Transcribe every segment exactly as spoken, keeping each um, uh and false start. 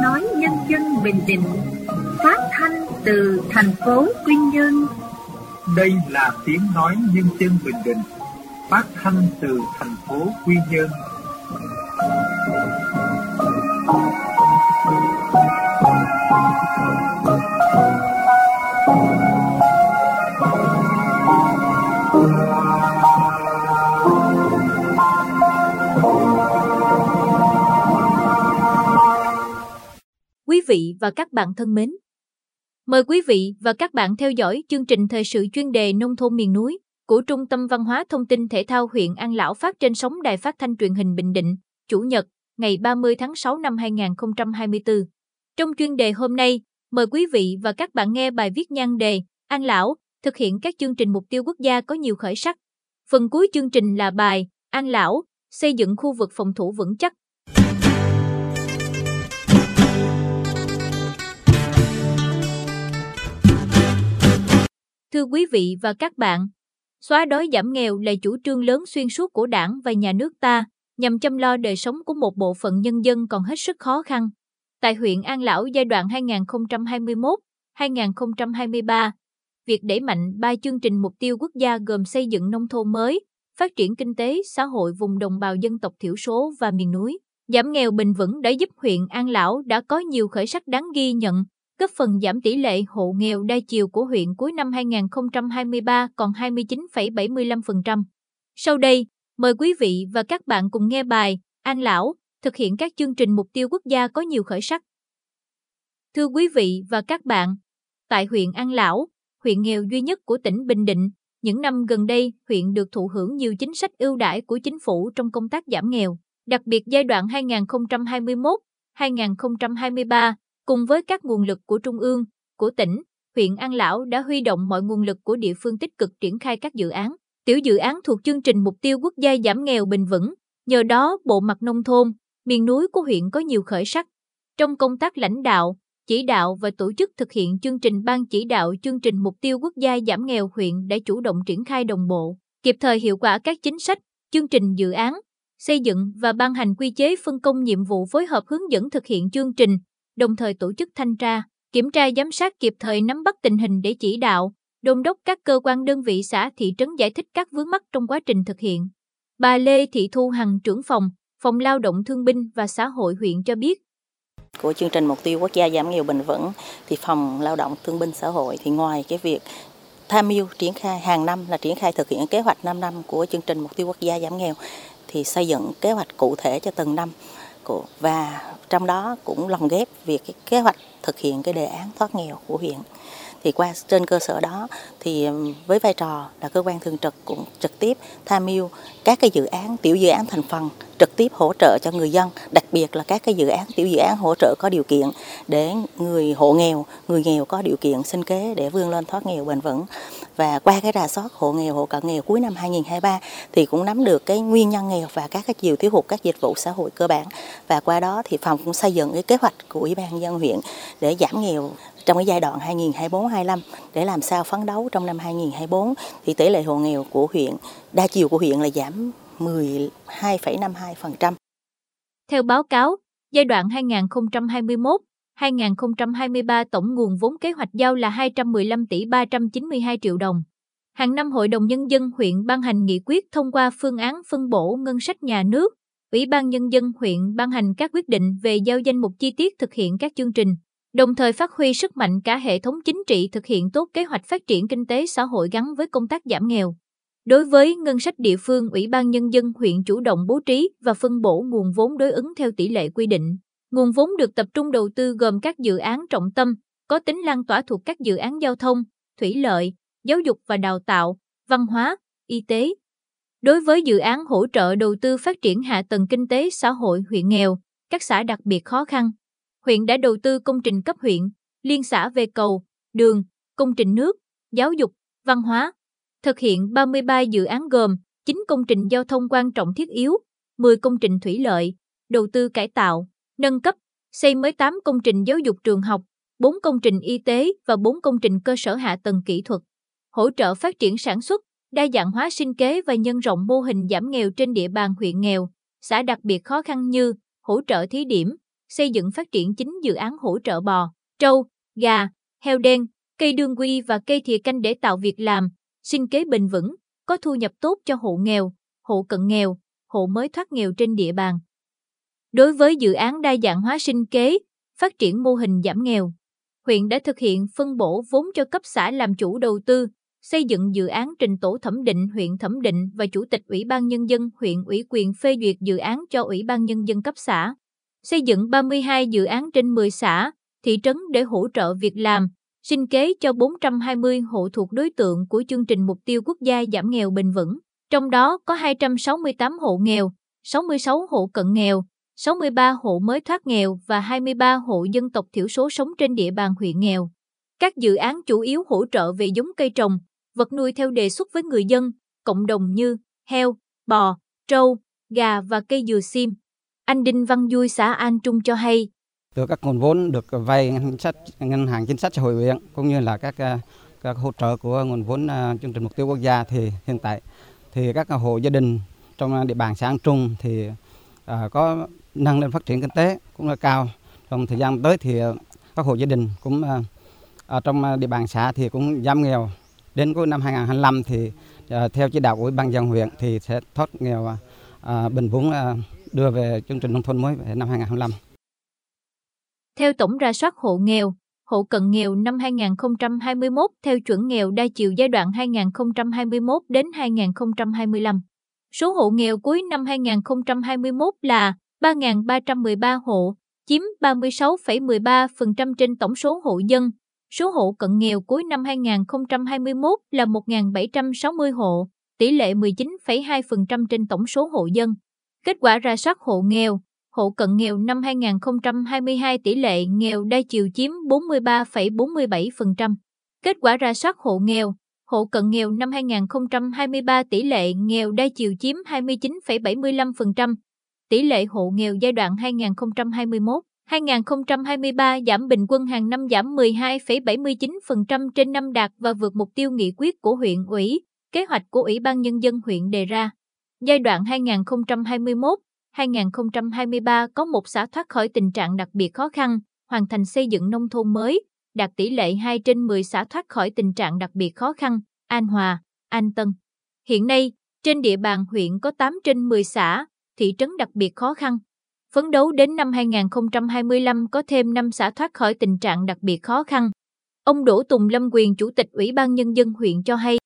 nói nhân dân Bình Định, phát thanh từ thành phố Quy Nhơn. Đây là tiếng nói nhân dân Bình Định, phát thanh từ thành phố Quy Nhơn. Quý vị và các bạn thân mến, mời quý vị và các bạn theo dõi chương trình thời sự chuyên đề Nông thôn miền núi của Trung tâm Văn hóa Thông tin Thể thao huyện An Lão phát trên sóng Đài Phát thanh Truyền hình Bình Định, Chủ nhật, ngày ba mươi tháng sáu năm hai nghìn không trăm hai mươi tư. Trong chuyên đề hôm nay, mời quý vị và các bạn nghe bài viết nhan đề An Lão thực hiện các chương trình mục tiêu quốc gia có nhiều khởi sắc. Phần cuối chương trình là bài An Lão xây dựng khu vực phòng thủ vững chắc. Thưa quý vị và các bạn, xóa đói giảm nghèo là chủ trương lớn xuyên suốt của Đảng và Nhà nước ta, nhằm chăm lo đời sống của một bộ phận nhân dân còn hết sức khó khăn. Tại huyện An Lão giai đoạn hai nghìn không trăm hai mươi mốt đến hai nghìn không trăm hai mươi ba, việc đẩy mạnh ba chương trình mục tiêu quốc gia gồm xây dựng nông thôn mới, phát triển kinh tế xã hội vùng đồng bào dân tộc thiểu số và miền núi, giảm nghèo bền vững đã giúp huyện An Lão đã có nhiều khởi sắc đáng ghi nhận, góp phần giảm tỷ lệ hộ nghèo đa chiều của huyện cuối năm hai nghìn không trăm hai mươi ba còn hai mươi chín phẩy bảy mươi lăm phần trăm. Sau đây, mời quý vị và các bạn cùng nghe bài An Lão thực hiện các chương trình mục tiêu quốc gia có nhiều khởi sắc. Thưa quý vị và các bạn, tại huyện An Lão, huyện nghèo duy nhất của tỉnh Bình Định, những năm gần đây huyện được thụ hưởng nhiều chính sách ưu đãi của chính phủ trong công tác giảm nghèo, đặc biệt giai đoạn hai nghìn không trăm hai mươi mốt đến hai nghìn không trăm hai mươi ba. Cùng với các nguồn lực của Trung ương, của tỉnh, huyện An Lão đã huy động mọi nguồn lực của địa phương tích cực triển khai các dự án, tiểu dự án thuộc chương trình mục tiêu quốc gia giảm nghèo bền vững. Nhờ đó, bộ mặt nông thôn, miền núi của huyện có nhiều khởi sắc. Trong công tác lãnh đạo, chỉ đạo và tổ chức thực hiện chương trình ban chỉ đạo chương trình mục tiêu quốc gia giảm nghèo, huyện đã chủ động triển khai đồng bộ, kịp thời hiệu quả các chính sách, chương trình dự án, xây dựng và ban hành quy chế phân công nhiệm vụ phối hợp hướng dẫn thực hiện chương trình, đồng thời tổ chức thanh tra, kiểm tra giám sát kịp thời nắm bắt tình hình để chỉ đạo, đôn đốc các cơ quan đơn vị xã thị trấn giải thích các vướng mắc trong quá trình thực hiện. Bà Lê Thị Thu Hằng, trưởng phòng, phòng lao động thương binh và xã hội huyện cho biết. Của chương trình mục tiêu quốc gia giảm nghèo bền vững thì phòng lao động thương binh xã hội thì ngoài cái việc tham mưu triển khai hàng năm là triển khai thực hiện kế hoạch năm năm của chương trình mục tiêu quốc gia giảm nghèo thì xây dựng kế hoạch cụ thể cho từng năm và trong đó cũng lồng ghép việc cái kế hoạch thực hiện cái đề án thoát nghèo của huyện. Thì qua trên cơ sở đó thì với vai trò là cơ quan thường trực cũng trực tiếp tham mưu các cái dự án, tiểu dự án thành phần trực tiếp hỗ trợ cho người dân, đặc biệt là các cái dự án, tiểu dự án hỗ trợ có điều kiện để người hộ nghèo, người nghèo có điều kiện sinh kế để vươn lên thoát nghèo bền vững. Và qua cái rà soát hộ nghèo, hộ cận nghèo cuối năm hai nghìn không trăm hai mươi ba thì cũng nắm được cái nguyên nhân nghèo và các cái chiều thiếu hụt các dịch vụ xã hội cơ bản. Và qua đó thì phòng cũng xây dựng cái kế hoạch của Ủy ban nhân dân huyện để giảm nghèo trong cái giai đoạn hai nghìn không trăm hai mươi tư hai nghìn không trăm hai mươi lăm để làm sao phấn đấu trong năm hai nghìn không trăm hai mươi tư thì tỷ lệ hộ nghèo của huyện, đa chiều của huyện là giảm mười hai phẩy năm mươi hai phần trăm. Theo báo cáo, giai đoạn hai nghìn không trăm hai mươi mốt đến hai nghìn không trăm hai mươi ba tổng nguồn vốn kế hoạch giao là hai trăm mười lăm tỷ ba trăm chín mươi hai triệu đồng. Hàng năm Hội đồng Nhân dân huyện ban hành nghị quyết thông qua phương án phân bổ ngân sách nhà nước, Ủy ban Nhân dân huyện ban hành các quyết định về giao danh mục chi tiết thực hiện các chương trình, đồng thời phát huy sức mạnh cả hệ thống chính trị thực hiện tốt kế hoạch phát triển kinh tế xã hội gắn với công tác giảm nghèo. Đối với ngân sách địa phương, Ủy ban Nhân dân huyện chủ động bố trí và phân bổ nguồn vốn đối ứng theo tỷ lệ quy định. Nguồn vốn được tập trung đầu tư gồm các dự án trọng tâm, có tính lan tỏa thuộc các dự án giao thông, thủy lợi, giáo dục và đào tạo, văn hóa, y tế. Đối với dự án hỗ trợ đầu tư phát triển hạ tầng kinh tế xã hội huyện nghèo, các xã đặc biệt khó khăn, huyện đã đầu tư công trình cấp huyện, liên xã về cầu, đường, công trình nước, giáo dục, văn hóa. Thực hiện ba mươi ba dự án gồm chín công trình giao thông quan trọng thiết yếu, mười công trình thủy lợi, đầu tư cải tạo, nâng cấp, xây mới tám công trình giáo dục trường học, bốn công trình y tế và bốn công trình cơ sở hạ tầng kỹ thuật. Hỗ trợ phát triển sản xuất, đa dạng hóa sinh kế và nhân rộng mô hình giảm nghèo trên địa bàn huyện nghèo, xã đặc biệt khó khăn như hỗ trợ thí điểm, xây dựng phát triển chín dự án hỗ trợ bò, trâu, gà, heo đen, cây đương quy và cây thìa canh để tạo việc làm, sinh kế bền vững, có thu nhập tốt cho hộ nghèo, hộ cận nghèo, hộ mới thoát nghèo trên địa bàn. Đối với dự án đa dạng hóa sinh kế, phát triển mô hình giảm nghèo, huyện đã thực hiện phân bổ vốn cho cấp xã làm chủ đầu tư, xây dựng dự án trình tổ thẩm định huyện thẩm định và Chủ tịch Ủy ban Nhân dân huyện ủy quyền phê duyệt dự án cho Ủy ban Nhân dân cấp xã. Xây dựng ba mươi hai dự án trên mười xã, thị trấn để hỗ trợ việc làm, sinh kế cho bốn trăm hai mươi hộ thuộc đối tượng của chương trình Mục tiêu Quốc gia giảm nghèo bền vững. Trong đó có hai trăm sáu mươi tám hộ nghèo, sáu mươi sáu hộ cận nghèo, sáu mươi ba hộ mới thoát nghèo và hai mươi ba hộ dân tộc thiểu số sống trên địa bàn huyện nghèo. Các dự án chủ yếu hỗ trợ về giống cây trồng, vật nuôi theo đề xuất với người dân, cộng đồng như heo, bò, trâu, gà và cây dừa sim. Anh Đinh Văn Vui xã An Trung cho hay. Từ các nguồn vốn được vay ngân sách ngân hàng chính sách xã hội huyện cũng như là các các hỗ trợ của nguồn vốn chương trình Mục tiêu Quốc gia thì hiện tại thì các hộ gia đình trong địa bàn xã An Trung thì à, có nâng lên phát triển kinh tế cũng là cao. Trong thời gian tới thì các hộ gia đình cũng à, trong địa bàn xã thì cũng giảm nghèo. Đến cuối năm hai nghìn không trăm hai mươi lăm thì à, theo chỉ đạo của Ủy ban nhân dân huyện thì sẽ thoát nghèo à, bền vững à, đưa về chương trình nông thôn mới về năm hai nghìn không trăm hai mươi lăm. Theo tổng rà soát hộ nghèo, hộ cận nghèo năm hai nghìn không trăm hai mươi mốt theo chuẩn nghèo đa chiều giai đoạn hai nghìn không trăm hai mươi mốt đến hai nghìn không trăm hai mươi lăm. Số hộ nghèo cuối năm hai nghìn không trăm hai mươi mốt là ba nghìn ba trăm mười ba hộ, chiếm ba mươi sáu phẩy mười ba phần trăm trên tổng số hộ dân. Số hộ cận nghèo cuối năm hai nghìn không trăm hai mươi mốt là một nghìn bảy trăm sáu mươi hộ, tỷ lệ mười chín phẩy hai phần trăm trên tổng số hộ dân. Kết quả rà soát hộ nghèo, hộ cận nghèo năm hai nghìn không trăm hai mươi hai tỷ lệ nghèo đa chiều chiếm bốn mươi ba phẩy bốn mươi bảy phần trăm. Kết quả rà soát hộ nghèo, hộ cận nghèo năm hai nghìn không trăm hai mươi ba tỷ lệ nghèo đa chiều chiếm hai mươi chín phẩy bảy mươi lăm phần trăm. Tỷ lệ hộ nghèo giai đoạn hai nghìn không trăm hai mươi mốt đến hai nghìn không trăm hai mươi ba giảm bình quân hàng năm giảm mười hai phẩy bảy mươi chín phần trăm trên năm, đạt và vượt mục tiêu nghị quyết của huyện ủy, kế hoạch của Ủy ban Nhân dân huyện đề ra. Giai đoạn hai nghìn không trăm hai mươi mốt đến hai nghìn không trăm hai mươi ba có một xã thoát khỏi tình trạng đặc biệt khó khăn, hoàn thành xây dựng nông thôn mới, đạt tỷ lệ hai trên mười xã thoát khỏi tình trạng đặc biệt khó khăn, An Hòa, An Tân. Hiện nay, trên địa bàn huyện có tám trên mười xã, thị trấn đặc biệt khó khăn. Phấn đấu đến năm hai nghìn không trăm hai mươi lăm có thêm năm xã thoát khỏi tình trạng đặc biệt khó khăn. Ông Đỗ Tùng Lâm Quyền, Chủ tịch Ủy ban Nhân dân huyện cho hay.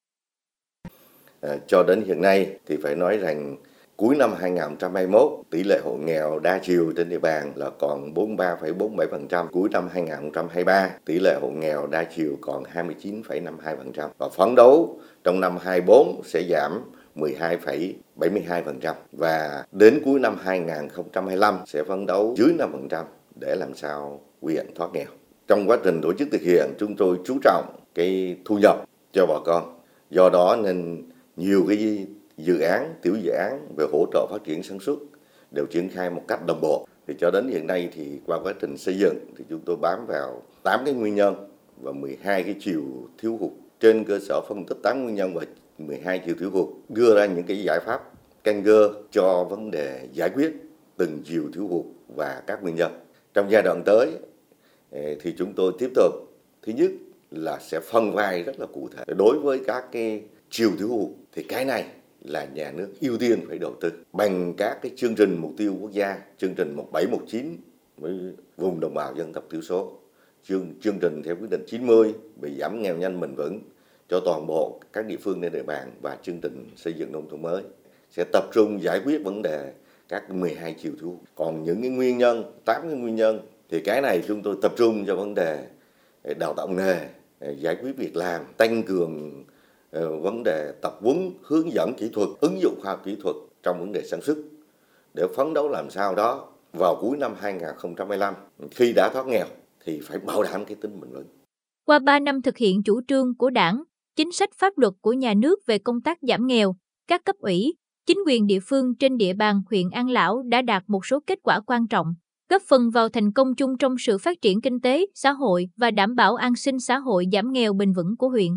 À, cho đến hiện nay thì phải nói rằng cuối năm hai nghìn không trăm hai mươi mốt, tỷ lệ hộ nghèo đa chiều trên địa bàn là còn bốn mươi ba phẩy bốn mươi bảy phần trăm. Cuối năm hai nghìn không trăm hai mươi ba, tỷ lệ hộ nghèo đa chiều còn hai mươi chín phẩy năm mươi hai phần trăm. Và phấn đấu trong năm hai mươi bốn sẽ giảm mười hai phẩy bảy mươi hai phần trăm. Và đến cuối năm hai nghìn không trăm hai mươi lăm sẽ phấn đấu dưới năm phần trăm để làm sao huyện thoát nghèo. Trong quá trình tổ chức thực hiện, chúng tôi chú trọng cái thu nhập cho bà con. Do đó nên nhiều cái dự án, tiểu dự án về hỗ trợ phát triển sản xuất đều triển khai một cách đồng bộ. Thì cho đến hiện nay thì qua quá trình xây dựng thì chúng tôi bám vào tám cái nguyên nhân và mười hai cái chiều thiếu hụt. Trên cơ sở phân tích tám nguyên nhân và mười hai chiều thiếu hụt, đưa ra những cái giải pháp căn cơ cho vấn đề giải quyết từng chiều thiếu hụt và các nguyên nhân. Trong giai đoạn tới thì chúng tôi tiếp tục, thứ nhất là sẽ phân vai rất là cụ thể. Đối với các cái chiều thiếu hụt thì cái này là nhà nước ưu tiên phải đầu tư bằng các cái chương trình mục tiêu quốc gia, chương trình một bảy một chín với vùng đồng bào dân tộc thiểu số, chương chương trình theo quyết định chín mươi về giảm nghèo nhanh bền vững cho toàn bộ các địa phương trên địa bàn và chương trình xây dựng nông thôn mới sẽ tập trung giải quyết vấn đề các mười hai chiều thiếu hụt. Còn những cái nguyên nhân, tám cái nguyên nhân thì cái này chúng tôi tập trung cho vấn đề đào tạo nghề, giải quyết việc làm, tăng cường vấn đề tập huấn, hướng dẫn kỹ thuật, ứng dụng khoa học kỹ thuật trong vấn đề sản xuất để phấn đấu làm sao đó vào cuối năm hai nghìn không trăm hai mươi lăm khi đã thoát nghèo thì phải bảo đảm cái tính bền vững. Qua ba năm thực hiện chủ trương của Đảng, chính sách pháp luật của nhà nước về công tác giảm nghèo, các cấp ủy, chính quyền địa phương trên địa bàn huyện An Lão đã đạt một số kết quả quan trọng, góp phần vào thành công chung trong sự phát triển kinh tế, xã hội và đảm bảo an sinh xã hội giảm nghèo bền vững của huyện.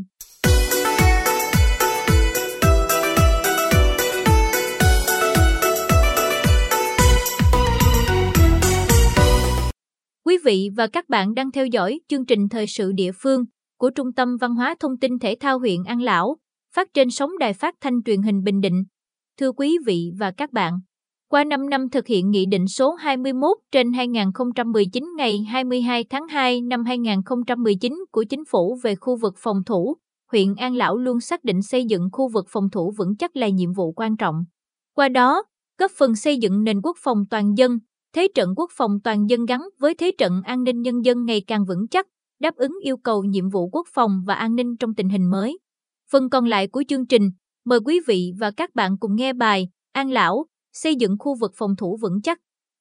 vị và các bạn đang theo dõi chương trình Thời sự địa phương của Trung tâm Văn hóa Thông tin Thể thao huyện An Lão, phát trên sóng Đài Phát thanh Truyền hình Bình Định. Thưa quý vị và các bạn, qua năm năm thực hiện Nghị định số hai mươi mốt trên hai nghìn không trăm mười chín ngày hai mươi hai tháng hai năm hai nghìn không trăm mười chín của Chính phủ về khu vực phòng thủ, huyện An Lão luôn xác định xây dựng khu vực phòng thủ vững chắc là nhiệm vụ quan trọng. Qua đó, góp phần xây dựng nền quốc phòng toàn dân, thế trận quốc phòng toàn dân gắn với thế trận an ninh nhân dân ngày càng vững chắc, đáp ứng yêu cầu nhiệm vụ quốc phòng và an ninh trong tình hình mới. Phần còn lại của chương trình, mời quý vị và các bạn cùng nghe bài An Lão, xây dựng khu vực phòng thủ vững chắc.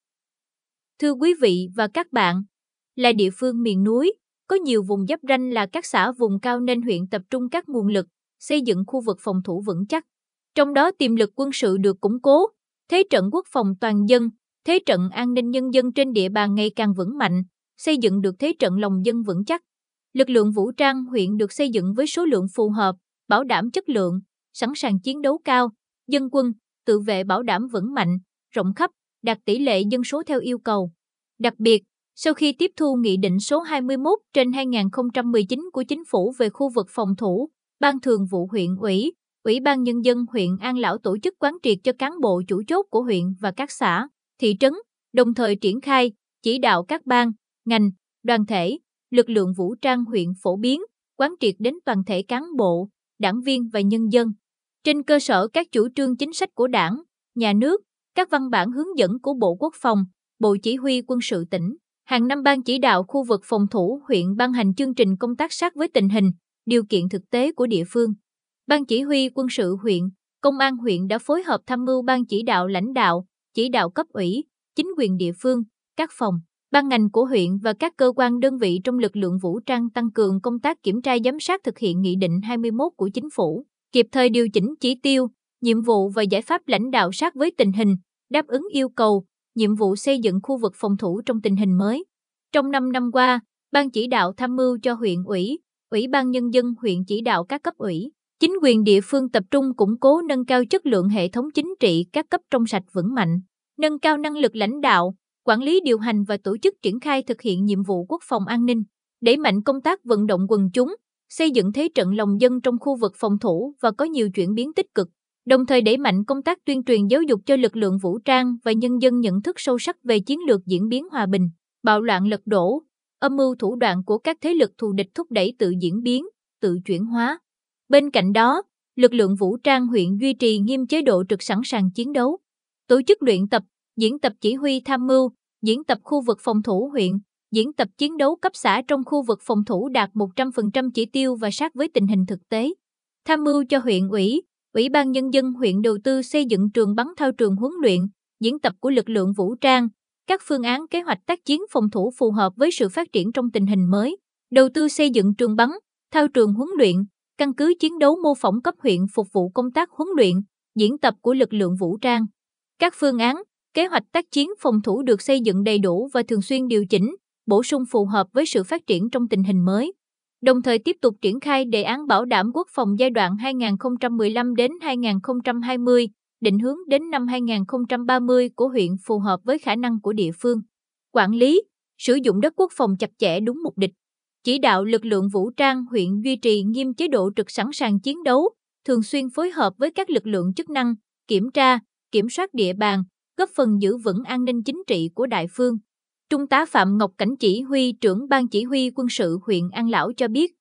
Thưa quý vị và các bạn, là địa phương miền núi, có nhiều vùng giáp ranh là các xã vùng cao nên huyện tập trung các nguồn lực, xây dựng khu vực phòng thủ vững chắc. Trong đó tiềm lực quân sự được củng cố, thế trận quốc phòng toàn dân, thế trận an ninh nhân dân trên địa bàn ngày càng vững mạnh, xây dựng được thế trận lòng dân vững chắc. Lực lượng vũ trang huyện được xây dựng với số lượng phù hợp, bảo đảm chất lượng, sẵn sàng chiến đấu cao, dân quân, tự vệ bảo đảm vững mạnh, rộng khắp, đạt tỷ lệ dân số theo yêu cầu. Đặc biệt, sau khi tiếp thu Nghị định số hai mươi mốt trên hai nghìn không trăm mười chín của Chính phủ về khu vực phòng thủ, Ban Thường vụ huyện ủy, Ủy ban Nhân dân huyện An Lão tổ chức quán triệt cho cán bộ chủ chốt của huyện và các xã, thị trấn, đồng thời triển khai, chỉ đạo các ban, ngành, đoàn thể, lực lượng vũ trang huyện phổ biến, quán triệt đến toàn thể cán bộ, đảng viên và nhân dân. Trên cơ sở các chủ trương chính sách của Đảng, Nhà nước, các văn bản hướng dẫn của Bộ Quốc phòng, Bộ Chỉ huy Quân sự tỉnh, hàng năm Ban chỉ đạo khu vực phòng thủ huyện ban hành chương trình công tác sát với tình hình, điều kiện thực tế của địa phương. Ban Chỉ huy Quân sự huyện, Công an huyện đã phối hợp tham mưu Ban chỉ đạo lãnh đạo, chỉ đạo cấp ủy, chính quyền địa phương, các phòng, ban ngành của huyện và các cơ quan đơn vị trong lực lượng vũ trang tăng cường công tác kiểm tra giám sát thực hiện Nghị định hai mươi mốt của Chính phủ, kịp thời điều chỉnh chỉ tiêu, nhiệm vụ và giải pháp lãnh đạo sát với tình hình, đáp ứng yêu cầu, nhiệm vụ xây dựng khu vực phòng thủ trong tình hình mới. Trong năm năm qua, Ban chỉ đạo tham mưu cho huyện ủy, Ủy ban Nhân dân huyện chỉ đạo các cấp ủy, chính quyền địa phương tập trung củng cố nâng cao chất lượng hệ thống chính trị các cấp trong sạch vững mạnh, nâng cao năng lực lãnh đạo, quản lý điều hành và tổ chức triển khai thực hiện nhiệm vụ quốc phòng an ninh, đẩy mạnh công tác vận động quần chúng, xây dựng thế trận lòng dân trong khu vực phòng thủ và có nhiều chuyển biến tích cực, đồng thời đẩy mạnh công tác tuyên truyền giáo dục cho lực lượng vũ trang và nhân dân nhận thức sâu sắc về chiến lược diễn biến hòa bình, bạo loạn lật đổ, âm mưu thủ đoạn của các thế lực thù địch thúc đẩy tự diễn biến, tự chuyển hóa. Bên cạnh đó, lực lượng vũ trang huyện duy trì nghiêm chế độ trực sẵn sàng chiến đấu, tổ chức luyện tập, diễn tập chỉ huy tham mưu, diễn tập khu vực phòng thủ huyện, diễn tập chiến đấu cấp xã trong khu vực phòng thủ đạt một trăm phần trăm chỉ tiêu và sát với tình hình thực tế. Tham mưu cho huyện ủy, Ủy ban Nhân dân huyện đầu tư xây dựng trường bắn thao trường huấn luyện, diễn tập của lực lượng vũ trang, các phương án kế hoạch tác chiến phòng thủ phù hợp với sự phát triển trong tình hình mới, đầu tư xây dựng trường bắn, thao trường huấn luyện, căn cứ chiến đấu mô phỏng cấp huyện phục vụ công tác huấn luyện, diễn tập của lực lượng vũ trang. Các phương án, kế hoạch tác chiến phòng thủ được xây dựng đầy đủ và thường xuyên điều chỉnh, bổ sung phù hợp với sự phát triển trong tình hình mới. Đồng thời tiếp tục triển khai đề án bảo đảm quốc phòng giai đoạn hai nghìn không trăm mười lăm đến hai nghìn không trăm hai mươi, định hướng đến năm hai nghìn không trăm ba mươi của huyện phù hợp với khả năng của địa phương. Quản lý, sử dụng đất quốc phòng chặt chẽ đúng mục đích. Chỉ đạo lực lượng vũ trang huyện duy trì nghiêm chế độ trực sẵn sàng chiến đấu, thường xuyên phối hợp với các lực lượng chức năng, kiểm tra, kiểm soát địa bàn, góp phần giữ vững an ninh chính trị của đại phương. Trung tá Phạm Ngọc Cảnh chỉ huy trưởng Ban Chỉ huy Quân sự huyện An Lão cho biết.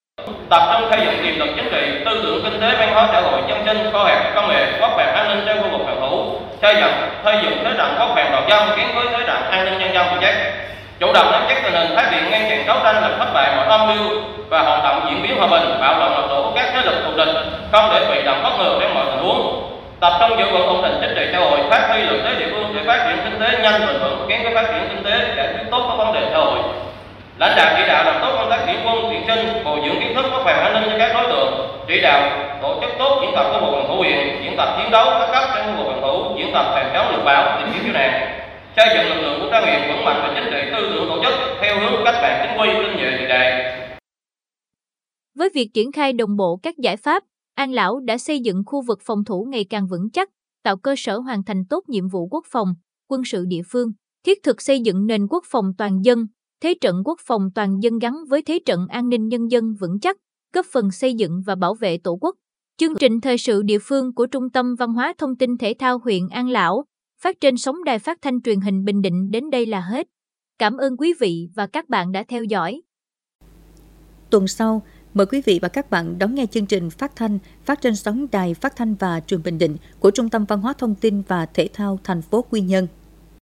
Tập trung xây dựng tiềm lực chính trị, tư tưởng kinh tế, văn hóa xã hội, nhân sinh, khoa học, công nghệ, quốc phòng an ninh trên khu vực phòng thủ, xây dựng xây dựng thế trận quốc phòng toàn dân gắn với thế trận an ninh nhân dân vững chắc. Chủ động nắm chắc tình hình, phát hiện ngăn chặn đấu tranh làm thất bại mọi âm mưu và hoạt động diễn biến hòa bình, bạo loạn lật đổ của các thế lực thù địch, không để bị động bất ngờ trong mọi tình huống. Tập trung giữ vững ổn định chính trị xã hội, phát huy lợi thế địa phương để phát triển kinh tế nhanh bền vững, gắn với phát triển kinh tế, giải quyết tốt các vấn đề xã hội. Lãnh đạo chỉ đạo làm tốt công tác tuyển quân, tuyển sinh, bồi dưỡng kiến thức quốc phòng an ninh cho các đối tượng, chỉ đạo tổ chức tốt diễn tập khu vực phòng thủ huyện, diễn tập chiến đấu các cấp trong khu vực phòng thủ, diễn tập phòng chống lụt bão, tìm kiếm cứu nạn, xây dựng lực lượng vũ trang huyện vững mạnh về chính trị, tư tưởng tổ chức theo hướng cách mạng chính quy, tinh nhuệ hiện đại. Với việc triển khai đồng bộ các giải pháp, An Lão đã xây dựng khu vực phòng thủ ngày càng vững chắc, tạo cơ sở hoàn thành tốt nhiệm vụ quốc phòng, quân sự địa phương, thiết thực xây dựng nền quốc phòng toàn dân, thế trận quốc phòng toàn dân gắn với thế trận an ninh nhân dân vững chắc, góp phần xây dựng và bảo vệ Tổ quốc. Chương trình thời sự địa phương của Trung tâm Văn hóa Thông tin Thể thao huyện An Lão, phát trên sóng đài phát thanh truyền hình Bình Định đến đây là hết. Cảm ơn quý vị và các bạn đã theo dõi. Tuần sau, mời quý vị và các bạn đón nghe chương trình phát thanh phát trên sóng đài phát thanh và truyền Bình Định của Trung tâm Văn hóa Thông tin và Thể thao thành phố Quy Nhơn.